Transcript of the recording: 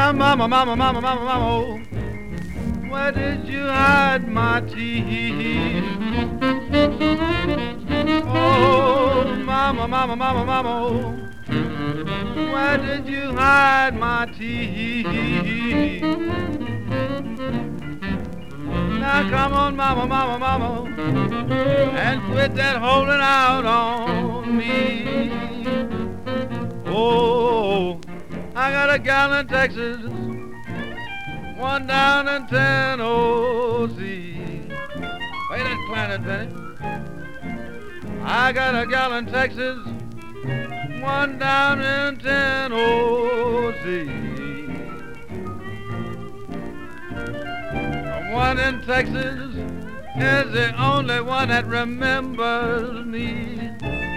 mama, mama, mama, mama, mama, oh, where did you hide my teeth? Oh, mama, mama, mama, mama, oh, where did you hide my teeth? Now come on, mama, mama, mama, and quit that holding out on me. Oh, I got a gal in Texas, one down in Tennessee. Play that planet, Penny. I got a gal in Texas, one down in Tennessee. One in Texas is the only one that remembers me.